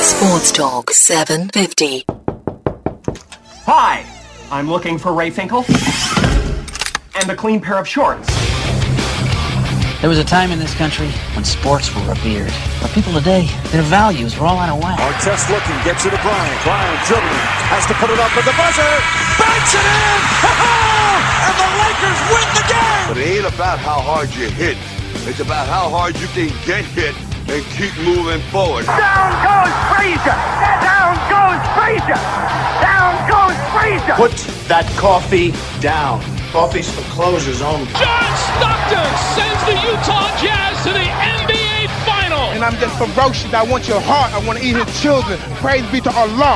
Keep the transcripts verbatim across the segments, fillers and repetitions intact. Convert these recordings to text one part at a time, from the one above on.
Sports Talk seven fifty. Hi, I'm looking for Ray Finkel and a clean pair of shorts. There was a time in this country when sports were revered. But people today, their values are all out of whack. Artest looking, gets it to Bryant. Bryant dribbling, has to put it up with the buzzer. Banks it in! And the Lakers win the game! But it ain't about how hard you hit. It's about how hard you can get hit and keep moving forward. Down goes Frazier! Down goes Frazier! Down goes Frazier! Put that coffee down. Coffee's for closers only. John Stockton sends the Utah Jazz to the N B A Final. And I'm just ferocious. I want your heart. I want to eat his children. Praise be to Allah.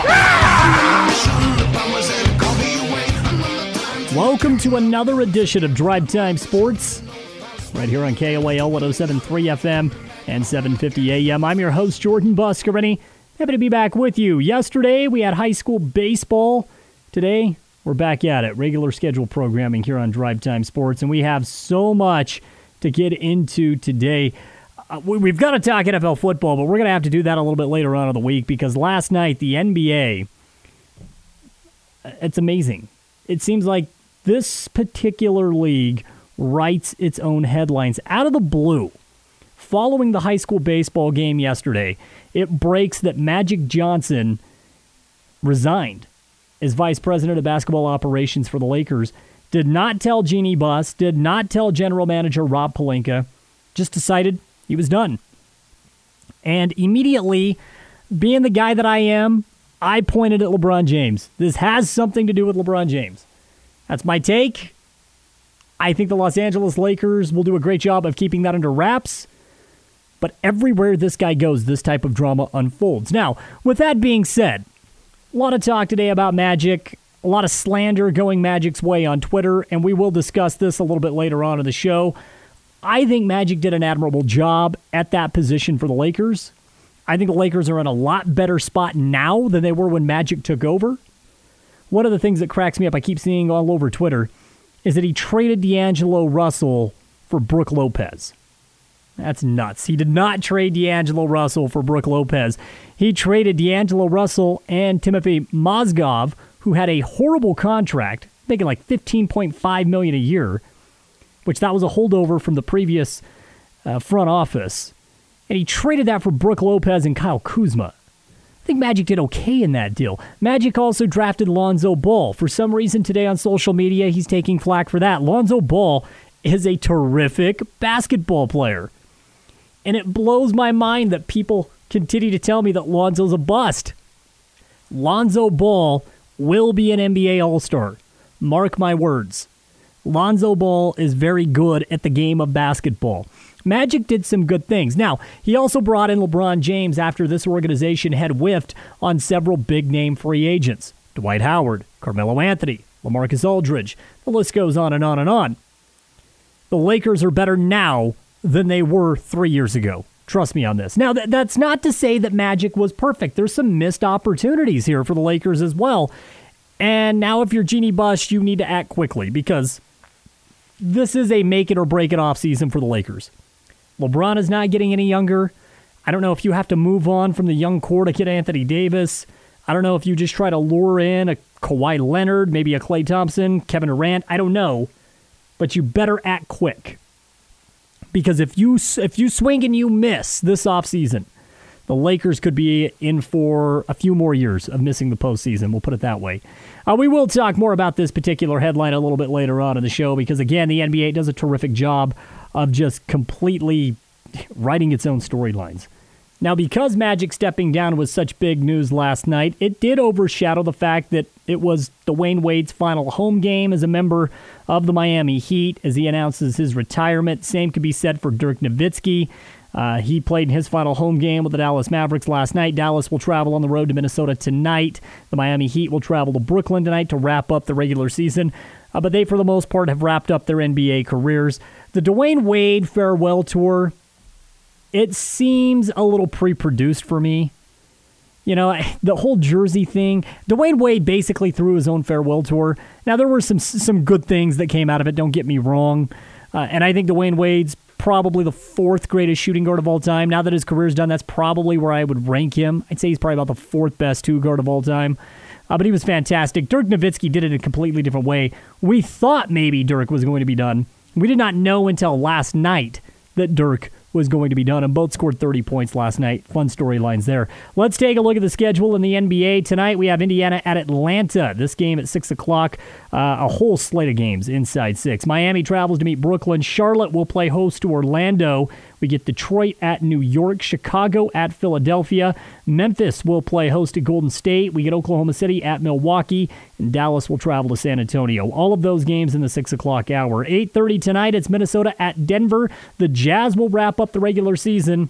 Welcome to another edition of Drive Time Sports, right here on K O A L one oh seven point three F M and seven fifty A M. I'm your host, Jordan Buscarini. Happy to be back with you. Yesterday, we had high school baseball. Today, we're back at it. Regular scheduled programming here on Drive Time Sports, and we have so much to get into today. Uh, we've got to talk N F L football, but we're going to have to do that a little bit later on in the week because last night, the N B A, it's amazing. It seems like this particular league writes its own headlines out of the blue. Following the high school baseball game yesterday, it breaks that Magic Johnson resigned as vice president of basketball operations for the Lakers, did not tell Jeannie Buss, did not tell general manager Rob Pelinka, just decided he was done. And immediately, being the guy that I am, I pointed at LeBron James. This has something to do with LeBron James. That's my take. I think the Los Angeles Lakers will do a great job of keeping that under wraps. But everywhere this guy goes, this type of drama unfolds. Now, with that being said, a lot of talk today about Magic, a lot of slander going Magic's way on Twitter, and we will discuss this a little bit later on in the show. I think Magic did an admirable job at that position for the Lakers. I think the Lakers are in a lot better spot now than they were when Magic took over. One of the things that cracks me up, I keep seeing all over Twitter, is that he traded D'Angelo Russell for Brook Lopez. That's nuts. He did not trade D'Angelo Russell for Brook Lopez. He traded D'Angelo Russell and Timothy Mozgov, who had a horrible contract, making like fifteen point five million dollars a year, which that was a holdover from the previous uh, front office. And he traded that for Brook Lopez and Kyle Kuzma. I think Magic did okay in that deal. Magic also drafted Lonzo Ball. For some reason today on social media, he's taking flack for that. Lonzo Ball is a terrific basketball player. And it blows my mind that people continue to tell me that Lonzo's a bust. Lonzo Ball will be an N B A All-Star. Mark my words. Lonzo Ball is very good at the game of basketball. Magic did some good things. Now, he also brought in LeBron James after this organization had whiffed on several big-name free agents. Dwight Howard, Carmelo Anthony, LaMarcus Aldridge. The list goes on and on and on. The Lakers are better now than they were three years ago. Trust me on this. Now, th- that's not to say that Magic was perfect. There's some missed opportunities here for the Lakers as well. And now if you're Jeannie Buss, you need to act quickly because this is a make-it-or-break-it off season for the Lakers. LeBron is not getting any younger. I don't know if you have to move on from the young core to get Anthony Davis. I don't know if you just try to lure in a Kawhi Leonard, maybe a Klay Thompson, Kevin Durant. I don't know. But you better act quick. Because if you if you swing and you miss this offseason, the Lakers could be in for a few more years of missing the postseason. We'll put it that way. Uh, we will talk more about this particular headline a little bit later on in the show because, again, the N B A does a terrific job of just completely writing its own storylines. Now, because Magic stepping down was such big news last night, it did overshadow the fact that it was Dwayne Wade's final home game as a member of the Miami Heat as he announces his retirement. Same could be said for Dirk Nowitzki. Uh, he played in his final home game with the Dallas Mavericks last night. Dallas will travel on the road to Minnesota tonight. The Miami Heat will travel to Brooklyn tonight to wrap up the regular season. Uh, but they, for the most part, have wrapped up their N B A careers. The Dwayne Wade farewell tour, it seems a little pre-produced for me. You know, the whole jersey thing, Dwayne Wade basically threw his own farewell tour. Now, there were some some good things that came out of it, don't get me wrong. Uh, and I think Dwayne Wade's probably the fourth greatest shooting guard of all time. Now that his career's done, that's probably where I would rank him. I'd say he's probably about the fourth best two guard of all time. Uh, but he was fantastic. Dirk Nowitzki did it in a completely different way. We thought maybe Dirk was going to be done. We did not know until last night that Dirk was going to be done, and both scored thirty points last night. Fun storylines there. Let's take a look at the schedule in the N B A. Tonight we have Indiana at Atlanta. This game at six o'clock. Uh, a whole slate of games inside six. Miami travels to meet Brooklyn. Charlotte will play host to Orlando. We get Detroit at New York. Chicago at Philadelphia. Memphis will play host to Golden State. We get Oklahoma City at Milwaukee. And Dallas will travel to San Antonio. All of those games in the six o'clock hour. eight thirty tonight, it's Minnesota at Denver. The Jazz will wrap up the regular season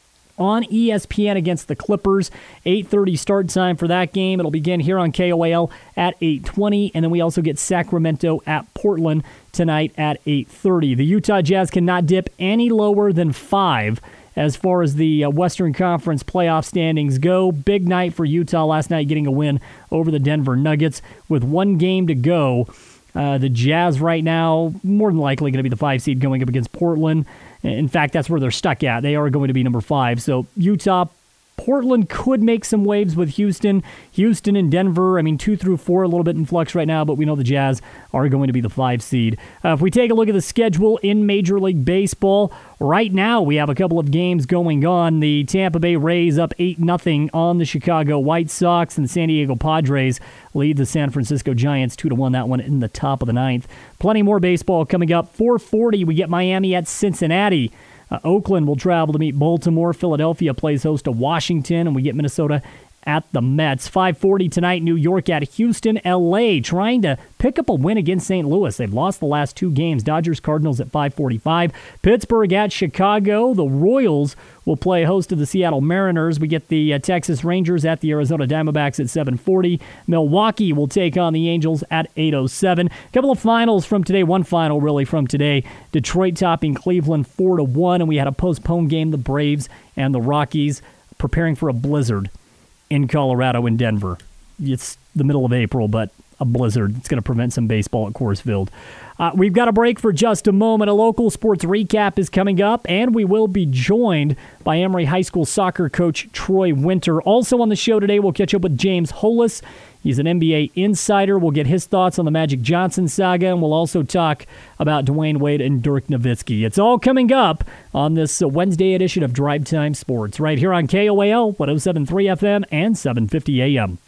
on E S P N against the Clippers. eight thirty start time for that game. It'll begin here on K O A L at eight twenty, and then we also get Sacramento at Portland tonight at eight thirty. The Utah Jazz cannot dip any lower than five as far as the uh, Western Conference playoff standings go. Big night for Utah last night, getting a win over the Denver Nuggets. With one game to go, uh, the Jazz right now more than likely going to be the five seed going up against Portland. In fact, that's where they're stuck at. They are going to be number five. So Utah, Portland could make some waves with Houston. Houston and Denver, I mean, two through four, a little bit in flux right now, but we know the Jazz are going to be the five seed. Uh, if we take a look at the schedule in Major League Baseball, right now we have a couple of games going on. The Tampa Bay Rays up eight nothing on the Chicago White Sox, and the San Diego Padres lead the San Francisco Giants two to one, that one in the top of the ninth. Plenty more baseball coming up. four forty, we get Miami at Cincinnati. Uh, Oakland will travel to meet Baltimore. Philadelphia plays host to Washington, and we get Minnesota at the Mets. five forty tonight, New York at Houston. L A trying to pick up a win against Saint Louis. They've lost the last two games. Dodgers Cardinals at five forty-five. Pittsburgh at Chicago. The Royals will play host to the Seattle Mariners. We get the uh, Texas Rangers at the Arizona Diamondbacks at seven forty. Milwaukee will take on the Angels at eight oh seven. A couple of finals from today. One final, really, from today. Detroit topping Cleveland four to one, and we had a postponed game, the Braves and the Rockies preparing for a blizzard in Colorado and Denver. It's the middle of April, but a blizzard. It's going to prevent some baseball at Coors Field. Uh, we've got a break for just a moment. A local sports recap is coming up, and we will be joined by Emory High School soccer coach Troy Winter. Also on the show today, we'll catch up with James Hollis. He's an N B A insider. We'll get his thoughts on the Magic Johnson saga, and we'll also talk about Dwayne Wade and Dirk Nowitzki. It's all coming up on this uh, Wednesday edition of Drive Time Sports, right here on K O A L, one oh seven point three F M and seven fifty A M.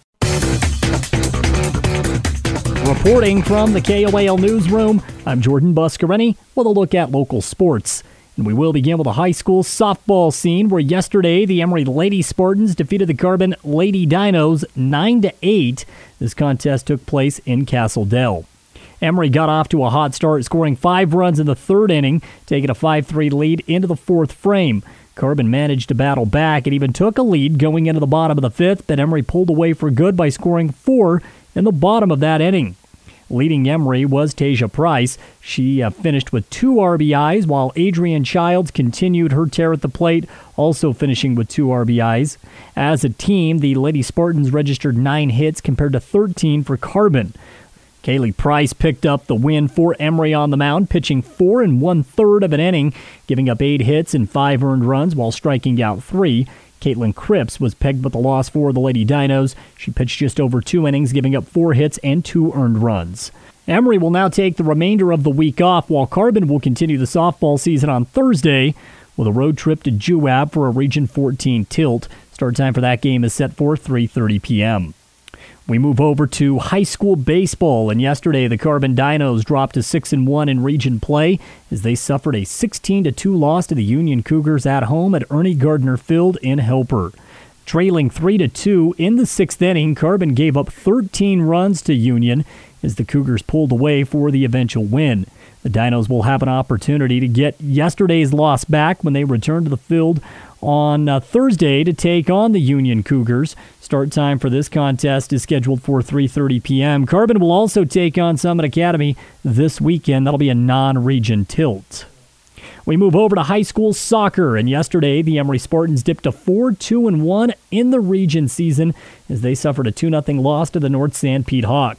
Reporting from the K O A L newsroom, I'm Jordan Buscarini with a look at local sports. And we will begin with a high school softball scene where yesterday the Emory Lady Spartans defeated the Carbon Lady Dinos nine to eight. This contest took place in Castle Dell. Emory got off to a hot start, scoring five runs in the third inning, taking a five three lead into the fourth frame. Carbon managed to battle back and even took a lead going into the bottom of the fifth, but Emory pulled away for good by scoring four in the bottom of that inning. Leading Emory was Tasia Price. She uh, finished with two R B Is, while Adrienne Childs continued her tear at the plate, also finishing with two R B Is. As a team, the Lady Spartans registered nine hits compared to thirteen for Carbon. Kaylee Price picked up the win for Emory on the mound, pitching four and one-third of an inning, giving up eight hits and five earned runs while striking out three. Caitlin Cripps was pegged with the loss for the Lady Dinos. She pitched just over two innings, giving up four hits and two earned runs. Emory will now take the remainder of the week off, while Carbon will continue the softball season on Thursday with a road trip to Juab for a Region fourteen tilt. Start time for that game is set for three thirty p.m. We move over to high school baseball, and yesterday the Carbon Dinos dropped to six and one in region play as they suffered a sixteen to two loss to the Union Cougars at home at Ernie Gardner Field in Helper. Trailing three to two in the sixth inning, Carbon gave up thirteen runs to Union as the Cougars pulled away for the eventual win. The Dinos will have an opportunity to get yesterday's loss back when they return to the field on uh, Thursday to take on the Union Cougars. Start time for this contest is scheduled for three thirty p.m. Carbon will also take on Summit Academy this weekend. That'll be a non-region tilt. We move over to high school soccer, and yesterday the Emory Spartans dipped to four two and one in the region season as they suffered a two nothing loss to the North Sanpete Hawks.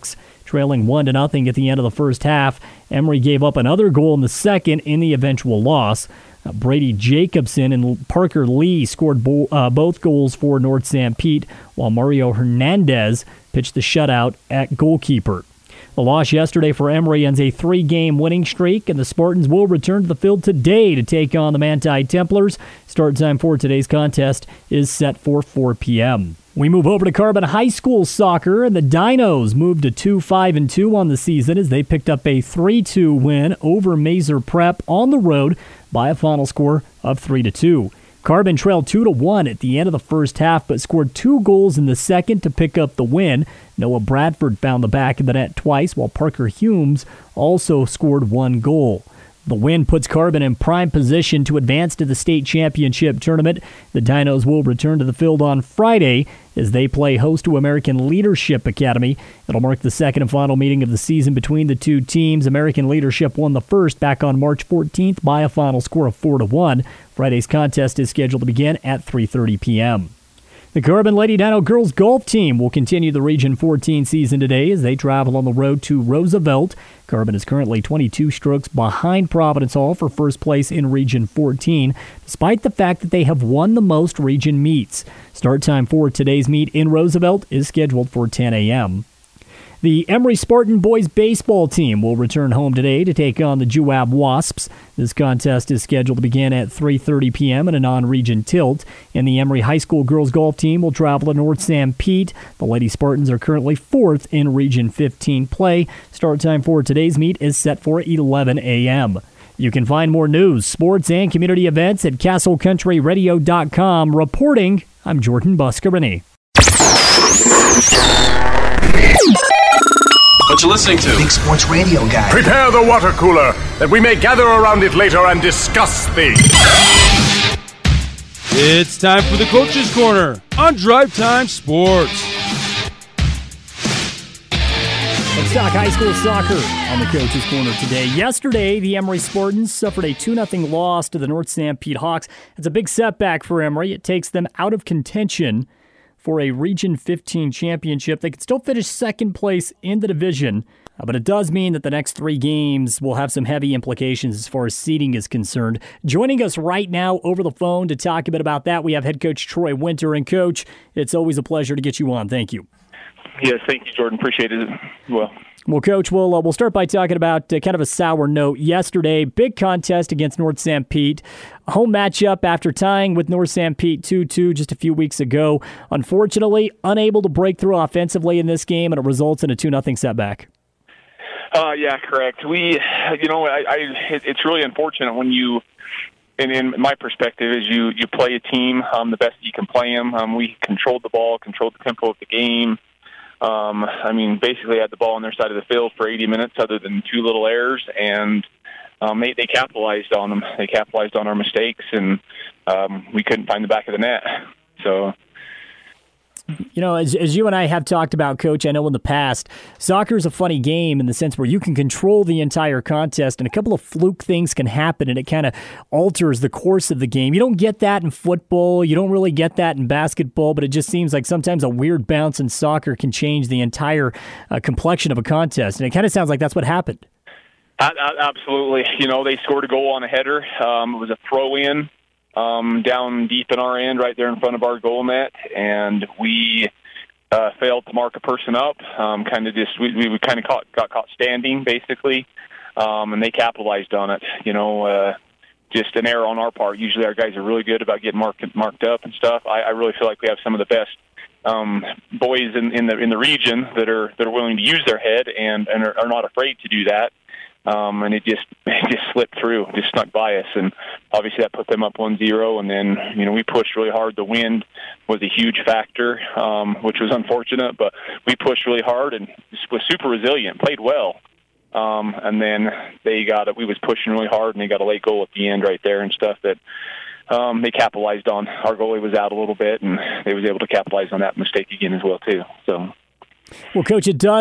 trailing one to nothing at the end of the first half. Emory gave up another goal in the second in the eventual loss. Uh, Brady Jacobson and Parker Lee scored bo- uh, both goals for North Sanpete, while Mario Hernandez pitched the shutout at goalkeeper. The loss yesterday for Emory ends a three-game winning streak, and the Spartans will return to the field today to take on the Manti Templars. Start time for today's contest is set for four p.m. We move over to Carbon High School soccer, and the Dinos moved to two five and two on the season as they picked up a three two win over Mazer Prep on the road by a final score of three to two. Carbon trailed two to one at the end of the first half, but scored two goals in the second to pick up the win. Noah Bradford found the back of the net twice, while Parker Humes also scored one goal. The win puts Carbon in prime position to advance to the state championship tournament. The Dinos will return to the field on Friday as they play host to American Leadership Academy. It'll mark the second and final meeting of the season between the two teams. American Leadership won the first back on March fourteenth by a final score of four to one. Friday's contest is scheduled to begin at three thirty p.m. The Carbon Lady Dino girls golf team will continue the Region fourteen season today as they travel on the road to Roosevelt. Carbon is currently twenty-two strokes behind Providence Hall for first place in Region fourteen, despite the fact that they have won the most region meets. Start time for today's meet in Roosevelt is scheduled for ten a.m. The Emory Spartan boys baseball team will return home today to take on the Juab Wasps. This contest is scheduled to begin at three thirty p.m. in a non-region tilt. And the Emory High School girls golf team will travel to North Sanpete. The Lady Spartans are currently fourth in Region fifteen play. Start time for today's meet is set for eleven a.m. You can find more news, sports, and community events at castle country radio dot com. Reporting, I'm Jordan Buscarini. What you listening to? Big Sports Radio Guy. Prepare the water cooler, that we may gather around it later and discuss things. It's time for the Coach's Corner on Drive Time Sports. Let's talk high school soccer on the Coach's Corner today. Yesterday, the Emory Spartans suffered a two nothing loss to the North Sanpete Hawks. It's a big setback for Emory. It takes them out of contention for a Region fifteen championship. They could still finish second place in the division, uh, but it does mean that the next three games will have some heavy implications as far as seeding is concerned. Joining us right now over the phone to talk a bit about that, we have head coach Troy Winter. And Coach, it's always a pleasure to get you on. Thank you. Yes, thank you, Jordan. Appreciate it. Well, Well, Coach, we'll, uh, we'll start by talking about uh, kind of a sour note. Yesterday, big contest against North Sanpete. Home matchup after tying with North Sanpete two two just a few weeks ago. Unfortunately, unable to break through offensively in this game, and it results in a two nothing setback. Uh, yeah, correct. We, you know, I, I it's really unfortunate when you, and in my perspective, is you, you play a team um, the best you can play them. Um, we controlled the ball, controlled the tempo of the game. Um, I mean, basically had the ball on their side of the field for eighty minutes other than two little errors, and um, they, they capitalized on them. They capitalized on our mistakes, and um, we couldn't find the back of the net. So, you know, as, as you and I have talked about, Coach, I know in the past, soccer is a funny game in the sense where you can control the entire contest and a couple of fluke things can happen and it kind of alters the course of the game. You don't get that in football. You don't really get that in basketball, but it just seems like sometimes a weird bounce in soccer can change the entire uh, complexion of a contest. And it kind of sounds like that's what happened. I, I, absolutely. You know, they scored a goal on a header. Um, it was a throw-in. Um, down deep in our end, right there in front of our goal net, and we uh, failed to mark a person up. Um, kind of just we, we kind of caught, got caught standing, basically, um, and they capitalized on it. You know, uh, just an error on our part. Usually, our guys are really good about getting marked marked up and stuff. I, I really feel like we have some of the best um, boys in, in the in the region that are that are willing to use their head and and are, are not afraid to do that. Um, and it just it just slipped through, just snuck by us, and obviously that put them up one zero. And then you know we pushed really hard. The wind was a huge factor, um, which was unfortunate, but we pushed really hard and was super resilient, played well. Um, and then they got it. We was pushing really hard, and they got a late goal at the end right there and stuff that um, they capitalized on. Our goalie was out a little bit, and they was able to capitalize on that mistake again as well too. So, well, Coach, it does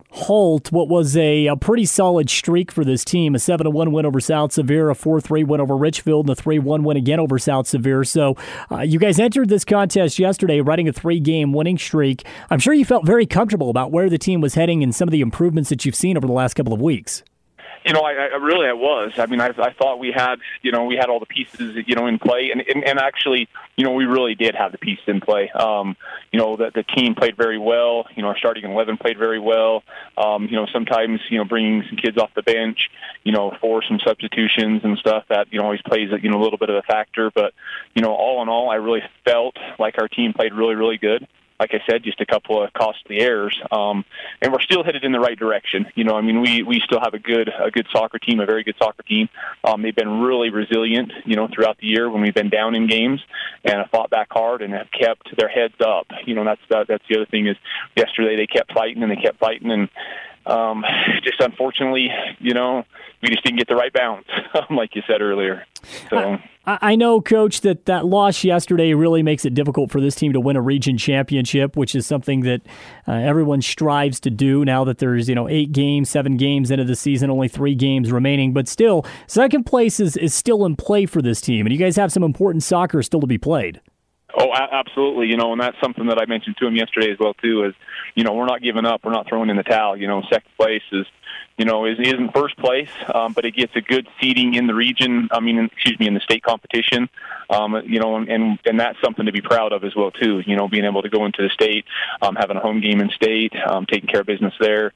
halt what was a, a pretty solid streak for this team. A seven to one win over South Severe, a four three win over Richfield, and a three one win again over South Severe. So uh, you guys entered this contest yesterday riding a three-game winning streak. I'm sure you felt very comfortable about where the team was heading and some of the improvements that you've seen over the last couple of weeks. You know, I, I really I was. I mean, I, I thought we had, you know, we had all the pieces, you know, in play, and, and and actually, you know, we really did have the pieces in play. Um, you know, the the team played very well. You know, our starting eleven played very well. Um, you know, sometimes, you know, bringing some kids off the bench, you know, for some substitutions and stuff that, you know, always plays, you know, a little bit of a factor. But, you know, all in all, I really felt like our team played really, really good. Like I said, just a couple of costly errors, um, and we're still headed in the right direction. You know, I mean, we, we still have a good a good soccer team, a very good soccer team. Um, they've been really resilient, you know, throughout the year when we've been down in games, and have fought back hard and have kept their heads up. You know, that's that, that's the other thing is yesterday they kept fighting and they kept fighting, and um, just unfortunately, you know, we just didn't get the right balance, like you said earlier. So. I, I know, Coach, that that loss yesterday really makes it difficult for this team to win a region championship, which is something that uh, everyone strives to do now that there's, you know, eight games, seven games into the season, only three games remaining. But still, second place is, is still in play for this team, and you guys have some important soccer still to be played. Oh, absolutely. You know, and that's something that I mentioned to him yesterday as well, too, is, you know, we're not giving up. We're not throwing in the towel. You know, second place is, you know, is, is in first place, um, but it gets a good seeding in the region, I mean, excuse me, in the state competition, um, you know, and, and, and that's something to be proud of as well, too, you know, being able to go into the state, um, having a home game in state, um, taking care of business there.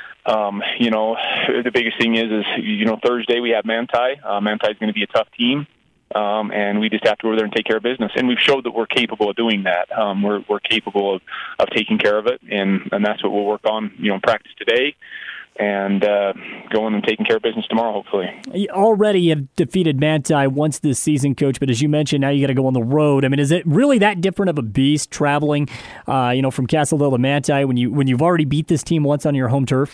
Um, you know, the biggest thing is, is, you know, Thursday we have Manti. Uh, Manti is going to be a tough team. Um, and we just have to go over there and take care of business. And we've showed that we're capable of doing that. Um, we're we're capable of, of taking care of it, and, and that's what we'll work on, you know, in practice today, and uh, going and taking care of business tomorrow, hopefully. You already have defeated Manti once this season, Coach, but as you mentioned, now you got to go on the road. I mean, is it really that different of a beast traveling, uh, you know, from Castledale to Manti when you when you've already beat this team once on your home turf?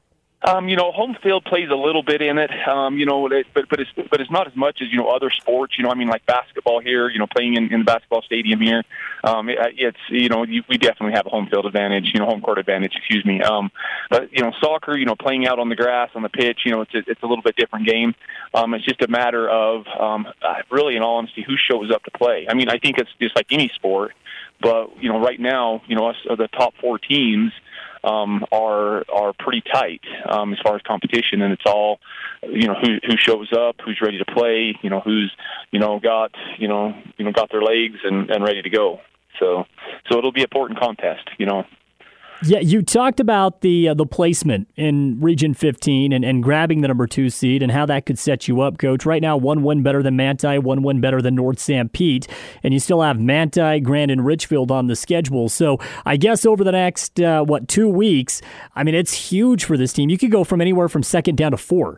Um, you know, home field plays a little bit in it, um, you know, but but it's but it's not as much as, you know, other sports. You know, I mean, like basketball here, you know, playing in, in the basketball stadium here. Um, it, it's, you know, you, we definitely have a home field advantage, you know, home court advantage, excuse me. Um, but, you know, soccer, you know, playing out on the grass, on the pitch, you know, it's a, it's a little bit different game. Um, it's just a matter of, um, really, in all honesty, who shows up to play. I mean, I think it's just like any sport, but, you know, right now, you know, us are the top four teams. Um, are are pretty tight um, as far as competition, and it's all, you know, who who shows up, who's ready to play, you know, who's, you know, got you know you know got their legs and, and ready to go. So so it'll be an important contest, you know. Yeah, you talked about the uh, the placement in Region fifteen and, and grabbing the number two seed and how that could set you up, Coach. Right now, one win better than Manti, one win better than North Saint Pete, and you still have Manti, Grand, and Richfield on the schedule. So I guess over the next, uh, what, two weeks, I mean, it's huge for this team. You could go from anywhere from second down to four.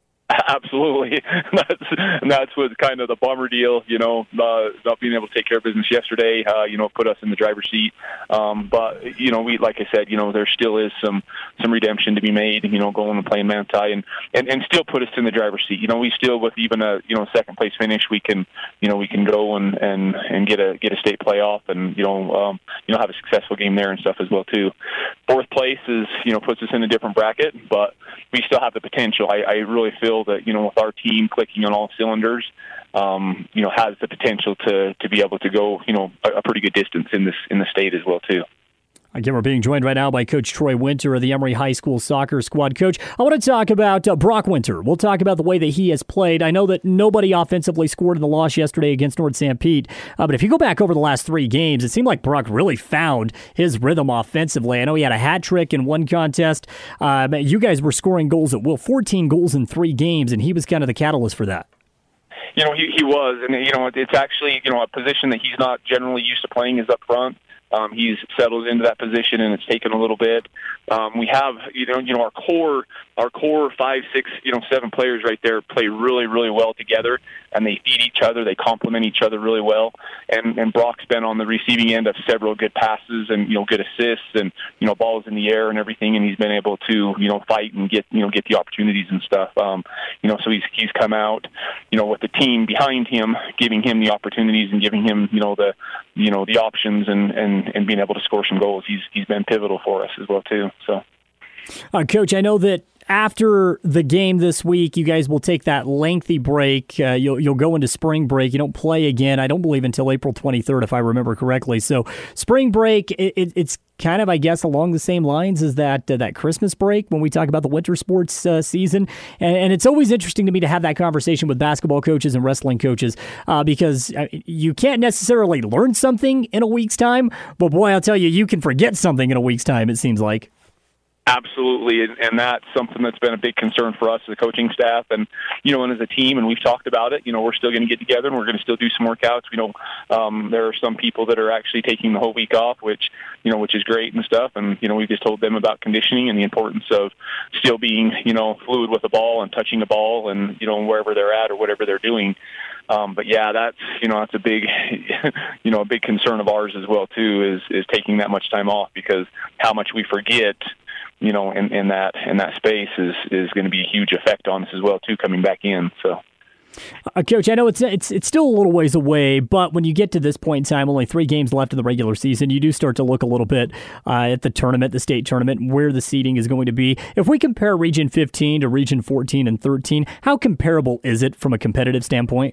Absolutely. That's that's what's kind of the bummer deal, you know, uh, not being able to take care of business yesterday, uh, you know, put us in the driver's seat. Um, but, you know, we, like I said, you know, there still is some, some redemption to be made, you know, going and playing Manti and, and, and still put us in the driver's seat. You know, we still, with even a, you know, second place finish, we can, you know, we can go and, and, and get a, get a state playoff and, you know, um, you know, have a successful game there and stuff as well, too. Fourth place is, you know, puts us in a different bracket, but we still have the potential. I, I really feel that, you know, with our team clicking on all cylinders, um, you know, has the potential to, to be able to go, you know, a, a pretty good distance in this in the state as well, too. Again, we're being joined right now by Coach Troy Winter of the Emory High School soccer squad. Coach, I want to talk about uh, Brock Winter. We'll talk about the way that he has played. I know that nobody offensively scored in the loss yesterday against North Saint Pete, uh, but if you go back over the last three games, it seemed like Brock really found his rhythm offensively. I know he had a hat trick in one contest. Uh, you guys were scoring goals at will, fourteen goals in three games, and he was kind of the catalyst for that. You know, he, he was, and, you know, it's actually, you know, a position that he's not generally used to playing is up front. Um, he's settled into that position, and it's taken a little bit. Um, we have, you know, you know, our core, our core five, six, you know, seven players right there play really, really well together, and they feed each other. They complement each other really well. And and Brock's been on the receiving end of several good passes and, you know, good assists and, you know, balls in the air and everything. And he's been able to, you know, fight and get, you know, get the opportunities and stuff. Um, you know, so he's he's come out, you know, with the team behind him, giving him the opportunities and giving him, you know, the, you know, the options and and. and being able to score some goals. He's he's been pivotal for us as well too. So Uh, Coach, I know that after the game this week, you guys will take that lengthy break. Uh, you'll you'll go into spring break. You don't play again, I don't believe, until April twenty-third, if I remember correctly. So spring break, it, it, it's kind of, I guess, along the same lines as that uh, that Christmas break when we talk about the winter sports uh, season. And, and it's always interesting to me to have that conversation with basketball coaches and wrestling coaches uh, because uh, you can't necessarily learn something in a week's time, but boy, I'll tell you, you can forget something in a week's time, it seems like. Absolutely, and, and that's something that's been a big concern for us as a coaching staff, and you know, and as a team. And we've talked about it. You know, we're still going to get together, and we're going to still do some workouts. We know um, there are some people that are actually taking the whole week off, which you know, which is great and stuff. And you know, we've just told them about conditioning and the importance of still being, you know, fluid with the ball and touching the ball, and you know, wherever they're at or whatever they're doing. Um, but yeah, that's you know, that's a big, you know, a big concern of ours as well too. Is is taking that much time off, because how much we forget, you know, in, in that in that space is, is going to be a huge effect on us as well too, coming back in. So, uh, Coach, I know it's it's it's still a little ways away, but when you get to this point in time, only three games left in the regular season, you do start to look a little bit uh, at the tournament, the state tournament, where the seeding is going to be. If we compare Region fifteen to Region fourteen and thirteen, how comparable is it from a competitive standpoint?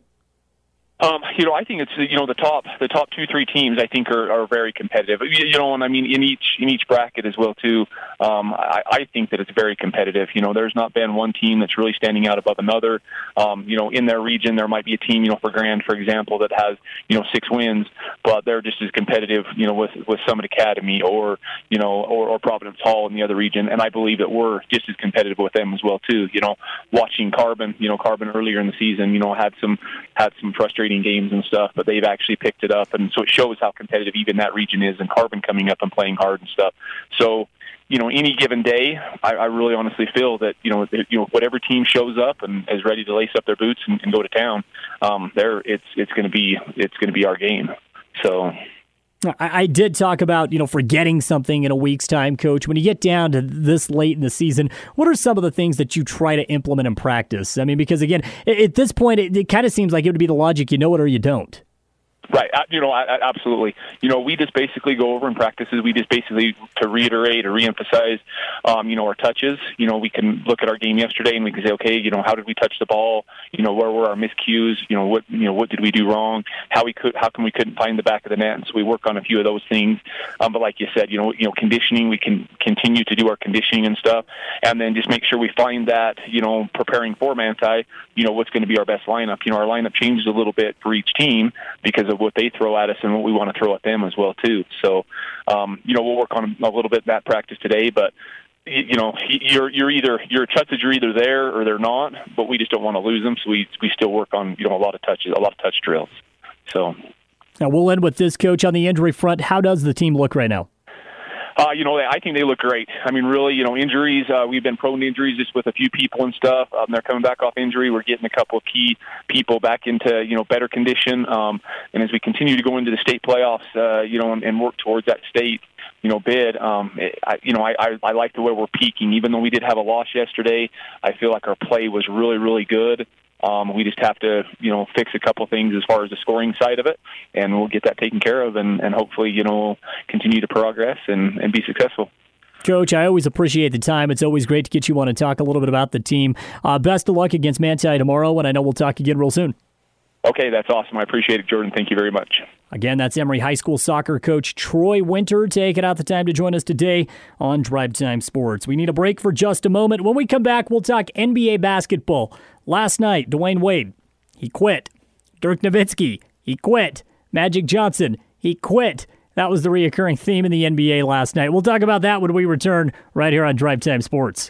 Um, you know, I think it's you know the top the top two three teams I think are, are very competitive. You, you know, and I mean in each in each bracket as well too. Um, I, I think that it's very competitive. You know, there's not been one team that's really standing out above another. Um, you know, in their region there might be a team, you know, for Grand, for example, that has you know six wins, but they're just as competitive, you know, with with Summit Academy or you know or, or Providence Hall in the other region. And I believe that we're just as competitive with them as well too. You know, watching Carbon, you know, Carbon earlier in the season, you know, had some had some frustrating games and stuff, but they've actually picked it up, and so it shows how competitive even that region is, and Carbon coming up and playing hard and stuff. So, you know, any given day, I, I really honestly feel that you know, you know, whatever team shows up and is ready to lace up their boots and, and go to town, um, there it's it's going to be it's going to be our game. So. I did talk about, you know, forgetting something in a week's time, Coach. When you get down to this late in the season, what are some of the things that you try to implement in practice? I mean, because, again, at this point, it, it kind of seems like it would be the logic, you know it or you don't. Right. You know, I, I, absolutely. You know, we just basically go over in practices. We just basically, to reiterate or reemphasize, um, you know, our touches. You know, we can look at our game yesterday and we can say, okay, you know, how did we touch the ball? You know, where were our miscues? You know, what, you know, what did we do wrong? How we could, how come we couldn't find the back of the net? And so we work on a few of those things. Um, but like you said, you know, you know, conditioning, we can continue to do our conditioning and stuff, and then just make sure we find that, you know, preparing for Manti, you know, what's going to be our best lineup. You know, our lineup changes a little bit for each team because of what they throw at us and what we want to throw at them as well too. So, um, you know, we'll work on a little bit of that practice today, but you know, you're you're either your touches are either there or they're not, but we just don't want to lose them. So we we still work on you know a lot of touches, a lot of touch drills. So, now we'll end with this, Coach, on the injury front. How does the team look right now? Uh, you know, I think they look great. I mean, really, you know, injuries, uh, we've been prone to injuries just with a few people and stuff. Um, they're coming back off injury. We're getting a couple of key people back into, you know, better condition. Um, and as we continue to go into the state playoffs, uh, you know, and, and work towards that state, you know, bid, um, it, I, you know, I, I, I like the way we're peaking. Even though we did have a loss yesterday, I feel like our play was really, really good. Um, we just have to, you know, fix a couple things as far as the scoring side of it, and we'll get that taken care of, and, and hopefully, you know, continue to progress and, and be successful. Coach, I always appreciate the time. It's always great to get you on and talk a little bit about the team. Uh, best of luck against Manti tomorrow, and I know we'll talk again real soon. Okay, that's awesome. I appreciate it, Jordan. Thank you very much. Again, that's Emory High School soccer coach Troy Winter taking out the time to join us today on Drive Time Sports. We need a break for just a moment. When we come back, we'll talk N B A basketball. Last night, Dwayne Wade, he quit. Dirk Nowitzki, he quit. Magic Johnson, he quit. That was the reoccurring theme in the N B A last night. We'll talk about that when we return right here on Drive Time Sports.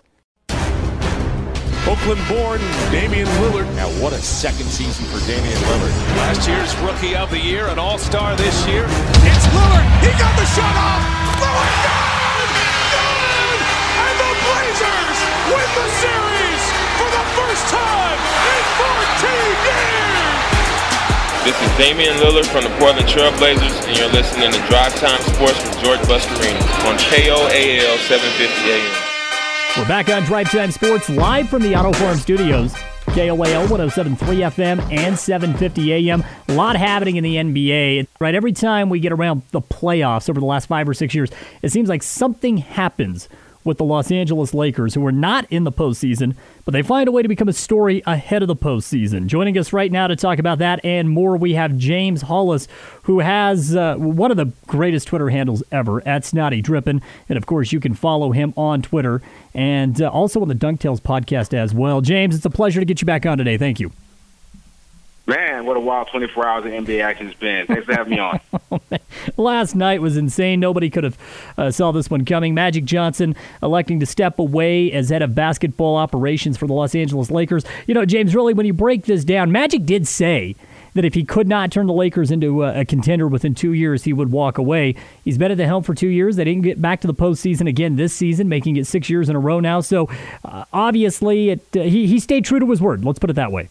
Oakland-born Damian Lillard. Now, what a second season for Damian Lillard. Last year's Rookie of the Year, an All-Star this year. It's Lillard. He got the shot off. Lillard, good! Good! And the Blazers win the series for the first time in fourteen years! This is Damian Lillard from the Portland Trail Blazers, and you're listening to Drive Time Sports with George Buscarino on K O A L seven fifty A M. We're back on Drive Time Sports, live from the Auto Forum Studios. K O A L one oh seven point three F M and seven fifty A M. A lot happening in the N B A. Right, every time we get around the playoffs over the last five or six years, it seems like something happens with the Los Angeles Lakers, who are not in the postseason, but they find a way to become a story ahead of the postseason. Joining us right now to talk about that and more, we have James Hollis, who has uh, one of the greatest Twitter handles ever, at Snotty Drippin'. And, of course, you can follow him on Twitter and uh, also on the Dunk Tales podcast as well. James, it's a pleasure to get you back on today. Thank you. Man, what a wild twenty-four hours of N B A action it's been. Thanks for having me on. Last night was insane. Nobody could have uh, saw this one coming. Magic Johnson electing to step away as head of basketball operations for the Los Angeles Lakers. You know, James, really, when you break this down, Magic did say that if he could not turn the Lakers into a, a contender within two years, he would walk away. He's been at the helm for two years. They didn't get back to the postseason again this season, making it six years in a row now. So, uh, obviously, it, uh, he, he stayed true to his word. Let's put it that way.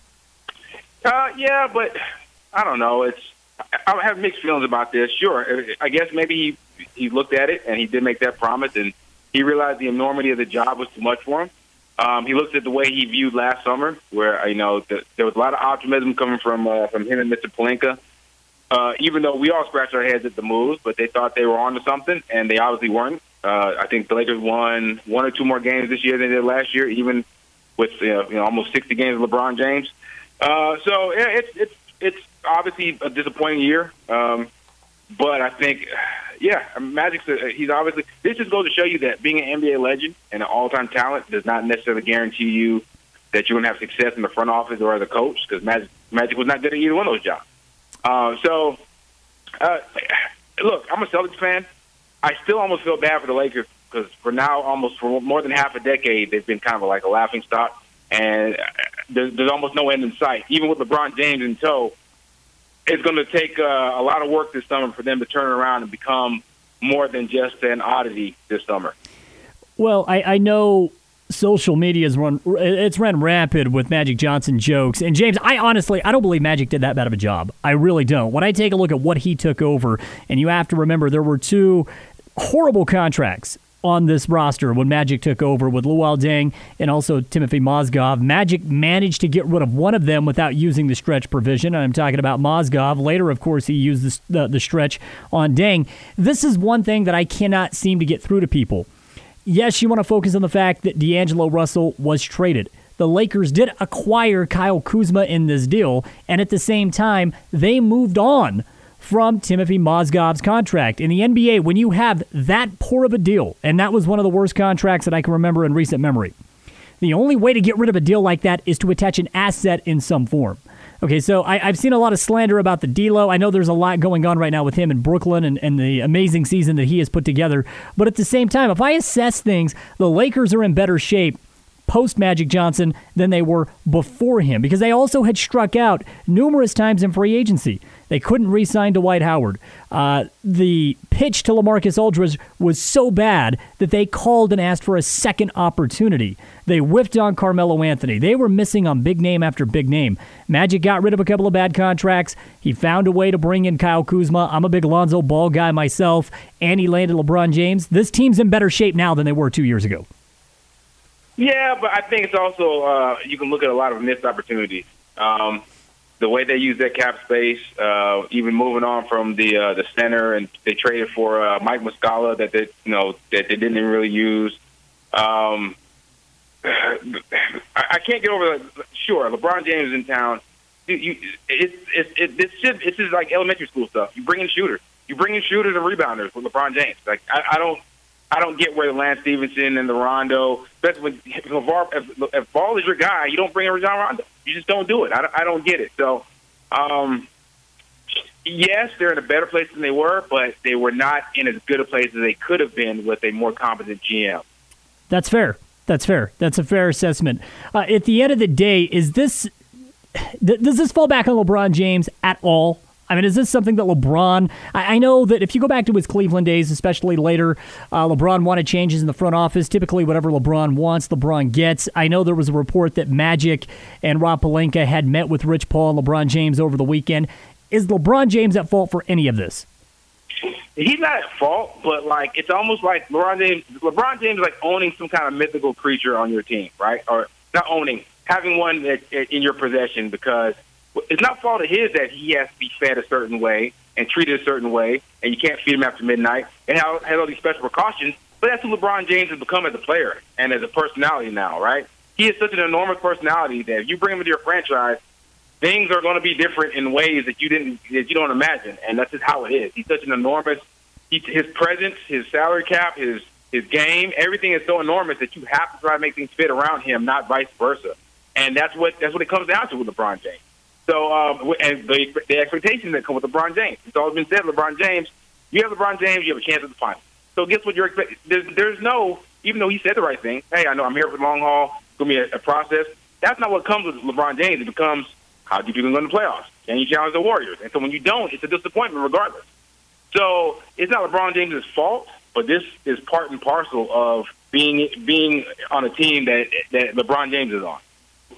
Uh, yeah, but I don't know. It's I have mixed feelings about this. Sure, I guess maybe he he looked at it and he did make that promise, and he realized the enormity of the job was too much for him. Um, he looked at the way he viewed last summer, where you know the, there was a lot of optimism coming from uh, from him and Mister Pelinka. Uh, even though we all scratched our heads at the moves, but they thought they were on to something, and they obviously weren't. Uh, I think the Lakers won one or two more games this year than they did last year, even with uh, you know almost sixty games of LeBron James. Uh, so yeah, it's it's it's obviously a disappointing year, um, but I think, yeah, Magic's a, he's obviously. This just goes to show you that being an N B A legend and an all-time talent does not necessarily guarantee you that you're going to have success in the front office or as a coach, because Magic Magic was not good at either one of those jobs. Uh, so, uh, look, I'm a Celtics fan. I still almost feel bad for the Lakers because for now, almost for more than half a decade, they've been kind of like a laughingstock. And there's, there's almost no end in sight. Even with LeBron James in tow, it's going to take uh, a lot of work this summer for them to turn around and become more than just an oddity this summer. Well, I, I know social media is run it's run rampant with Magic Johnson jokes. And James, I honestly, I don't believe Magic did that bad of a job. I really don't. When I take a look at what he took over, and you have to remember there were two horrible contracts on this roster when Magic took over with Luol Deng and also Timothy Mozgov. Magic managed to get rid of one of them without using the stretch provision. I'm talking about Mozgov. Later, of course, he used the, the, the stretch on Deng. This is one thing that I cannot seem to get through to people. Yes, you want to focus on the fact that D'Angelo Russell was traded. The Lakers did acquire Kyle Kuzma in this deal, and at the same time, they moved on from Timothy Mozgov's contract. In the N B A, when you have that poor of a deal, and that was one of the worst contracts that I can remember in recent memory, the only way to get rid of a deal like that is to attach an asset in some form. Okay, so I, I've seen a lot of slander about the D-Lo. I know there's a lot going on right now with him in Brooklyn and, and the amazing season that he has put together. But at the same time, if I assess things, the Lakers are in better shape post-Magic Johnson than they were before him, because they also had struck out numerous times in free agency. They couldn't re-sign Dwight Howard. Uh, the pitch to LaMarcus Aldridge was so bad that they called and asked for a second opportunity. They whiffed on Carmelo Anthony. They were missing on big name after big name. Magic got rid of a couple of bad contracts. He found a way to bring in Kyle Kuzma. I'm a big Lonzo Ball guy myself, and he landed LeBron James. This team's in better shape now than they were two years ago. Yeah, but I think it's also uh, you can look at a lot of missed opportunities. Um, the way they use that cap space, uh, even moving on from the uh, the center, and they traded for uh, Mike Muscala that they you know that they didn't really use. Um, I, I can't get over the sure LeBron James is in town. You, you, it's it's it, this shit, this is like elementary school stuff. You bring in shooters, you bring in shooters and rebounders with LeBron James. Like I, I don't. I don't get where the Lance Stevenson and the Rondo, especially when if, if, if Ball is your guy, you don't bring in Rajon Rondo. You just don't do it. I don't, I don't get it. So, um, yes, they're in a better place than they were, but they were not in as good a place as they could have been with a more competent G M. That's fair. That's fair. That's a fair assessment. Uh, at the end of the day, is this th- does this fall back on LeBron James at all? I mean, is this something that LeBron... I, I know that if you go back to his Cleveland days, especially later, uh, LeBron wanted changes in the front office. Typically, whatever LeBron wants, LeBron gets. I know there was a report that Magic and Rob Pelinka had met with Rich Paul and LeBron James over the weekend. Is LeBron James at fault for any of this? He's not at fault, but like it's almost like LeBron James. LeBron James is like owning some kind of mythical creature on your team, right? Or not owning, having one that, in your possession, because it's not fault of his that he has to be fed a certain way and treated a certain way, and you can't feed him after midnight, and has all these special precautions. But that's who LeBron James has become as a player and as a personality now, right? He is such an enormous personality that if you bring him into your franchise, things are going to be different in ways that you didn't, that you don't imagine, and that's just how it is. He's such an enormous. He, his presence, his salary cap, his his game, everything is so enormous that you have to try to make things fit around him, not vice versa. And that's what that's what it comes down to with LeBron James. So, um, and the the expectations that come with LeBron James. It's always been said, LeBron James, you have LeBron James, you have a chance at the final. So guess what you're expecting? There's, there's no, even though he said the right thing, hey, I know I'm here for the long haul, it's going to be a, a process. That's not what comes with LeBron James. It becomes, how do you go in the playoffs? Can you challenge the Warriors? And so when you don't, it's a disappointment regardless. So it's not LeBron James' fault, but this is part and parcel of being being on a team that that LeBron James is on.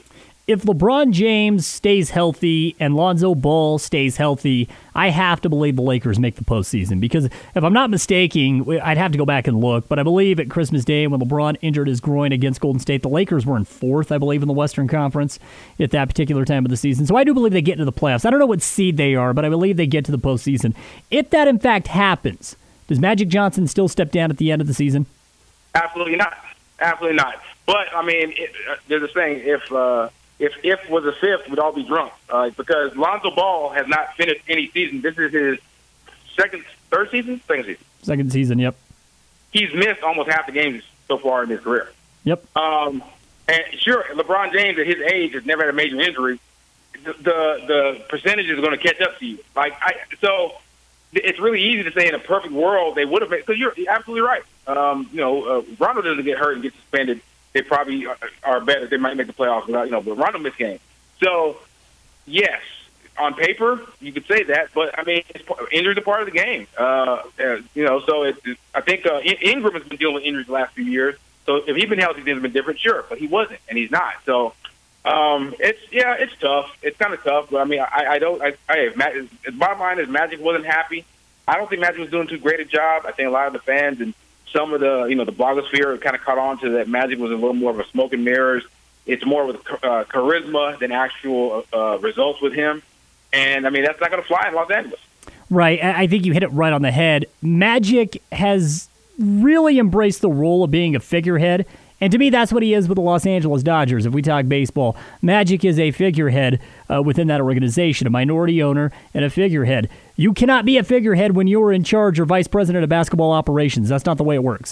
If LeBron James stays healthy and Lonzo Ball stays healthy, I have to believe the Lakers make the postseason. Because if I'm not mistaken, I'd have to go back and look, but I believe at Christmas Day when LeBron injured his groin against Golden State, the Lakers were in fourth, I believe, in the Western Conference at that particular time of the season. So I do believe they get into the playoffs. I don't know what seed they are, but I believe they get to the postseason. If that, in fact, happens, does Magic Johnson still step down at the end of the season? Absolutely not. Absolutely not. But, I mean, it, uh, there's a saying, if... Uh, If if was a fifth, we'd all be drunk uh, because Lonzo Ball has not finished any season. This is his second, third season, second season. Second season, yep. He's missed almost half the games so far in his career. Yep. Um, and sure, LeBron James at his age has never had a major injury. The the, the percentage is going to catch up to you. Like I, so it's really easy to say in a perfect world they would have made. Because you're absolutely right. Um, you know, uh, Rondo doesn't get hurt and get suspended. They probably are better. They might make the playoffs without, you know, but Rondo missed games. So, yes, on paper, you could say that, but, I mean, it's, injuries are part of the game. Uh, uh, you know, so it, it, I think uh, Ingram has been dealing with injuries the last few years. So if he'd been healthy, things have been different, sure, but he wasn't, and he's not. So, um, it's, yeah, it's tough. It's kind of tough, but, I mean, I, I don't, I, I the bottom line is Magic wasn't happy. I don't think Magic was doing too great a job. I think a lot of the fans and some of the, you know, the blogosphere kind of caught on to that Magic was a little more of a smoke and mirrors. It's more with uh, charisma than actual uh, results with him. And, I mean, that's not going to fly in Los Angeles. Right. I think you hit it right on the head. Magic has really embraced the role of being a figurehead. And to me, that's what he is with the Los Angeles Dodgers. If we talk baseball, Magic is a figurehead uh, within that organization, a minority owner and a figurehead. You cannot be a figurehead when you're in charge or vice president of basketball operations. That's not the way it works.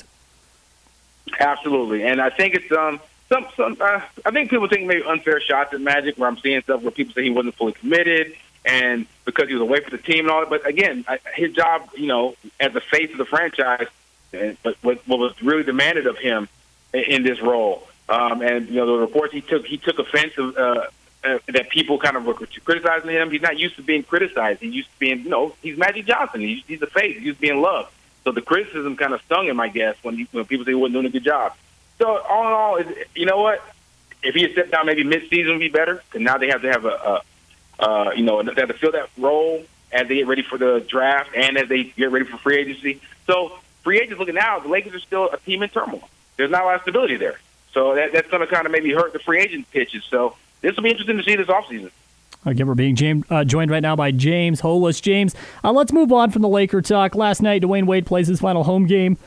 Absolutely, and I think it's um some some uh, I think people take maybe unfair shots at Magic, where I'm seeing stuff where people say he wasn't fully committed and because he was away from the team and all that. But again, I, his job, you know, as the face of the franchise, and but what, what was really demanded of him in this role. Um, and, you know, the reports he took, he took offense of, uh, uh, that people kind of were criticizing him. He's not used to being criticized. He's used to being, you know, he's Magic Johnson. He's, he's the face. He's used to being loved. So the criticism kind of stung him, I guess, when, he, when people say he wasn't doing a good job. So all in all, it, you know what? If he had stepped down maybe mid-season would be better. And now they have to have a, a uh, you know, they have to fill that role as they get ready for the draft and as they get ready for free agency. So free agents looking now, the Lakers are still a team in turmoil. There's not a lot of stability there. So that, that's going to kind of maybe hurt the free agent pitches. So this will be interesting to see this offseason. Again, we're being James, uh, joined right now by James Holas. James, uh, let's move on from the Laker talk. Last night, Dwayne Wade plays his final home game.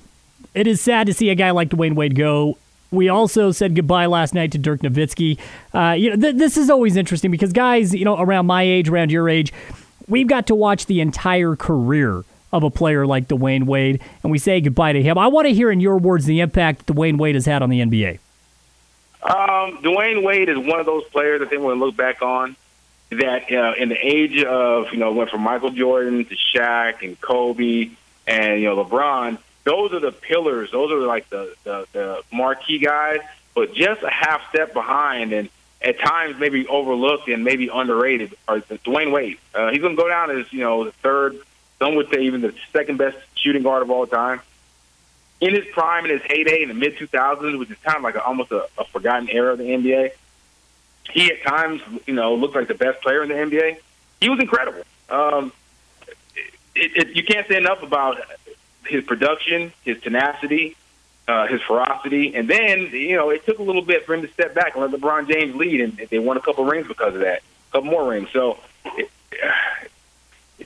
It is sad to see a guy like Dwayne Wade go. We also said goodbye last night to Dirk Nowitzki. Uh, you know, th- this is always interesting because guys, you know, around my age, around your age, we've got to watch the entire career of a player like Dwayne Wade, and we say goodbye to him. I want to hear in your words the impact that Dwayne Wade has had on the N B A. Um, Dwayne Wade is one of those players that they want to look back on that uh, in the age of, you know, went from Michael Jordan to Shaq and Kobe and, you know, LeBron. Those are the pillars. Those are like the, the, the marquee guys, but just a half step behind and at times maybe overlooked and maybe underrated are Dwayne Wade. Uh, he's going to go down as, you know, the third, some would say even the second best shooting guard of all time. In his prime, in his heyday, in the mid two thousands, which is kind of like a, almost a, a forgotten era of the N B A, he at times, you know, looked like the best player in the N B A. He was incredible. Um, it, it, you can't say enough about his production, his tenacity, uh, his ferocity. And then, you know, it took a little bit for him to step back and let LeBron James lead, and they won a couple rings because of that, a couple more rings. So it,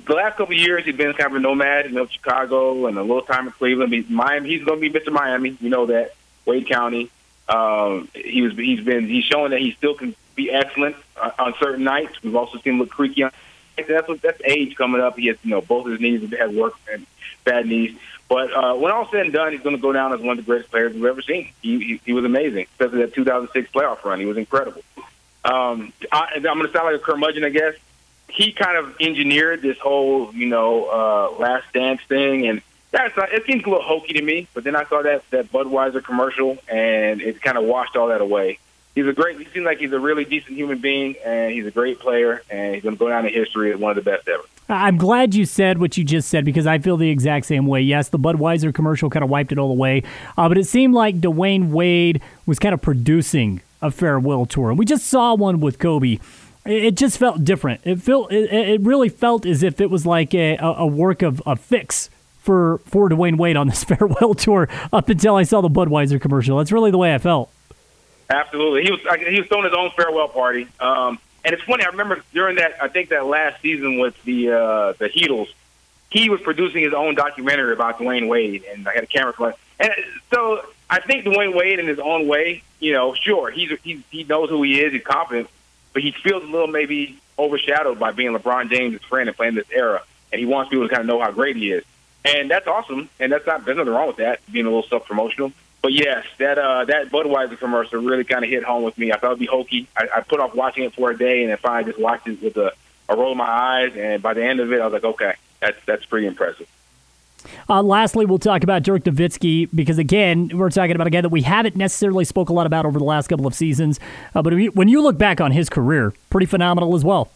the last couple of years, he's been kind of a nomad, you know, Chicago and a little time in Cleveland. He's, Miami, he's going to be Mister Miami. You know that. Wade County. Um, he was. He's been. He's showing that he still can be excellent uh, on certain nights. We've also seen him look creaky on. That's what, that's age coming up. He has, you know, both his knees have work and bad knees. But uh, when all said and done, he's going to go down as one of the greatest players we've ever seen. He, he, he was amazing, especially that two thousand six playoff run. He was incredible. Um, I, I'm going to sound like a curmudgeon, I guess. He kind of engineered this whole, you know, uh, Last Dance thing, and that's uh, it seems a little hokey to me. But then I saw that that Budweiser commercial, and it kind of washed all that away. He's a great. He seems like he's a really decent human being, and he's a great player, and he's going to go down in history as one of the best ever. I'm glad you said what you just said because I feel the exact same way. Yes, the Budweiser commercial kind of wiped it all away, uh, but it seemed like Dwayne Wade was kind of producing a farewell tour. And we just saw one with Kobe. It just felt different. It felt. It, it really felt as if it was like a, a work of a fix for for Dwayne Wade on this farewell tour. Up until I saw the Budweiser commercial, that's really the way I felt. Absolutely, he was he was throwing his own farewell party. Um, and it's funny. I remember during that. I think that last season with the uh, the Heatles, he was producing his own documentary about Dwayne Wade, and I had a camera for it. And so I think Dwayne Wade, in his own way, you know, sure, he's, he's he knows who he is. He's confident. But he feels a little maybe overshadowed by being LeBron James' friend and playing this era. And he wants people to kind of know how great he is. And that's awesome. And that's not, there's nothing wrong with that, being a little self-promotional. But, yes, that uh, that Budweiser commercial really kind of hit home with me. I thought it would be hokey. I, I put off watching it for a day, and then finally just watched it with a, a roll of my eyes. And by the end of it, I was like, okay, that's that's pretty impressive. Uh, lastly, we'll talk about Dirk Nowitzki because, again, we're talking about a guy that we haven't necessarily spoke a lot about over the last couple of seasons. Uh, but when you look back on his career, pretty phenomenal as well.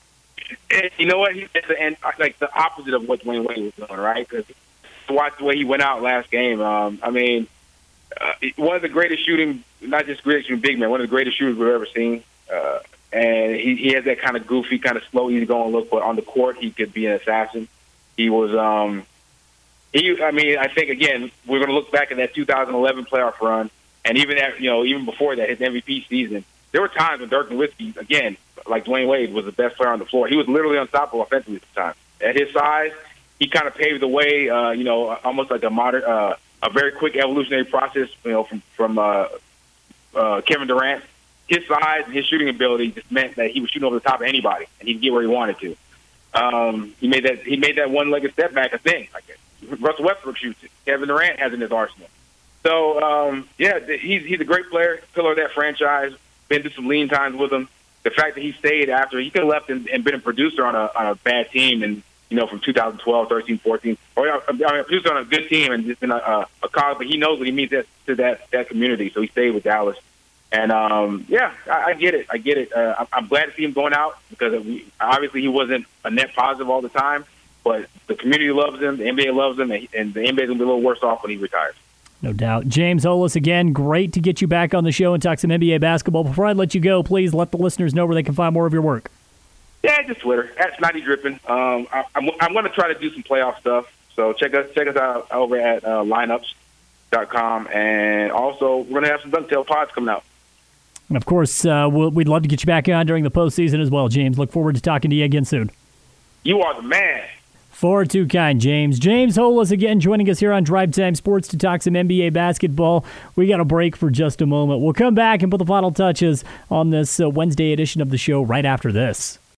And you know what? He's the, like the opposite of what Dwayne Wade was doing, right? Because to watch the way he went out last game, um, I mean, uh, one of the greatest shooting, not just greatest shooting big man, one of the greatest shooters we've ever seen. Uh, and he, he has that kind of goofy, kind of slow, easygoing look. But on the court, he could be an assassin. He was... Um, He, I mean, I think, again, we're going to look back at that two thousand eleven playoff run, and even that, you know, even before that, his M V P season, there were times when Dirk Nowitzki, again, like Dwayne Wade, was the best player on the floor. He was literally unstoppable offensively at the time. At his size, he kind of paved the way, uh, you know, almost like a modern, uh, a very quick evolutionary process, you know, from, from uh, uh, Kevin Durant. His size and his shooting ability just meant that he was shooting over the top of anybody, and he'd get where he wanted to. Um, he made that he made that one-legged step back a thing, I guess. Russell Westbrook shoots it. Kevin Durant has it in his arsenal. So, um, yeah, he's he's a great player, pillar of that franchise. Been through some lean times with him. The fact that he stayed after he could have left and, and been a producer on a on a bad team, and you know from two thousand twelve, thirteen, fourteen, or I mean, a producer on a good team and just been a, a, a cog. But he knows what he means that, to that that community, so he stayed with Dallas. And um, yeah, I, I get it. I get it. Uh, I'm, I'm glad to see him going out because we, obviously he wasn't a net positive all the time. But the community loves him, the N B A loves him, and the N B A is going to be a little worse off when he retires. No doubt. James Holas, again, great to get you back on the show and talk some N B A basketball. Before I let you go, please let the listeners know where they can find more of your work. Yeah, just Twitter, at Snotty Drippin. Um, I, I'm, I'm going to try to do some playoff stuff, so check us check us out over at uh, lineups dot com. And also, we're going to have some Dunktail pods coming out. And, of course, uh, we'll, we'd love to get you back on during the postseason as well, James. Look forward to talking to you again soon. You are the man. Far too kind, James. James Holas again joining us here on Drive Time Sports to talk some N B A basketball. We got a break for just a moment. We'll come back and put the final touches on this uh, Wednesday edition of the show right after this.